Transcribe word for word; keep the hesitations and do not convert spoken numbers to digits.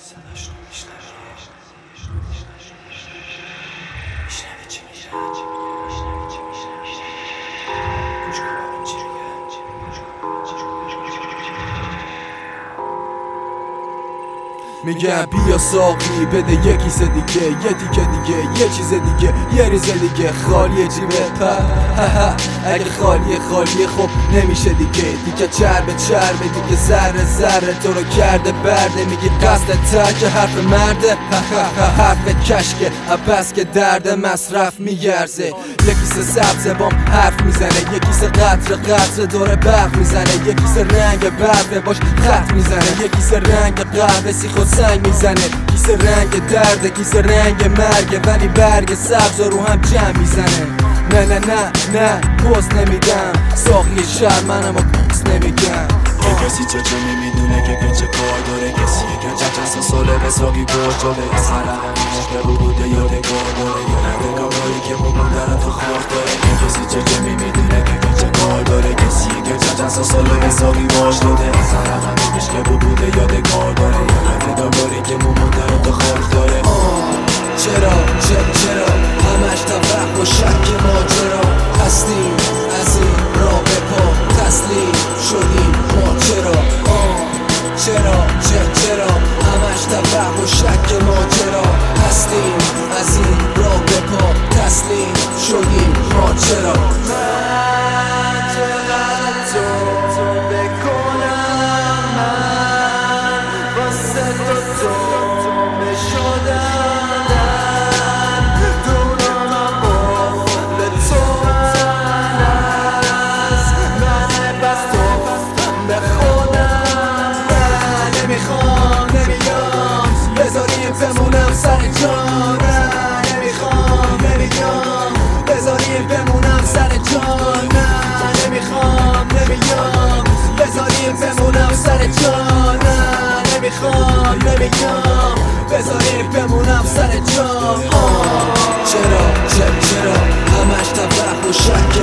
میگم بیا ساقی بده یه کیسه دیگه، یه دیگه دیگه، یه چیز دیگه، یه ریزه دیگه. خالیه جیبت پر اگه خالیه خالیه خب نمیشه دیگه. دیگه چربه چربه دیگه، ذره ذره تو رو کرده برده. میگی قصد ترک حرف مرده، حرف کشکه بس که درد مصرف میگرزه. یه کیسه سبزه بام حرف میزنه، یه کیسه قطر قطر دور برق میزنه، یه کیسه رنگ برفه باش خط میزنه، یه کیسه رنگ قهوه سیخ و سنگ میزنه، کیسه رنگ درده کیسه رنگ مرگه، ولی برگ سبز رو هم جمع میزنه. نه نه نه نه پست نمیدم، ساقی شهر منم و پست نمیگم. یه کسی چه چه نمیدونه که که چه کار داره، کسیه که چه چند ساله به ساقی گوش داده. از هر همینش به بوده یادگار داره، یا ندگاهایی که مومن دارن تو خاک داره. یه کسی چه چه نمیدونه که که چه کار داره، کسیه که چه چند ساله به ساقی گوش داده. از هر همینش که بوده یادگار داره، یا ندگاهایی که مومن دارن تو خاک داره. چرا چرا چرا همش تفرح و شک ماجرا هستیم، از این راه به پا تسلیم شدیم ما. چرا چرا چرا چرا همش تفرح و شک ماجرا هستیم، از این راه به پا تسلیم شدیم ما. چرا من چقدر تو بکنم، من واسه تو تو بشدم. بمونم سر جان، نه نمیخوام نمیام بذاریم بمونم سر جان، نه نمیخوام نمیام بذاریم بمونم سر جان، نه نمیخوام نمیام بذاریم بمونم سر جان. چرا چرا چرا همش تفرح و شک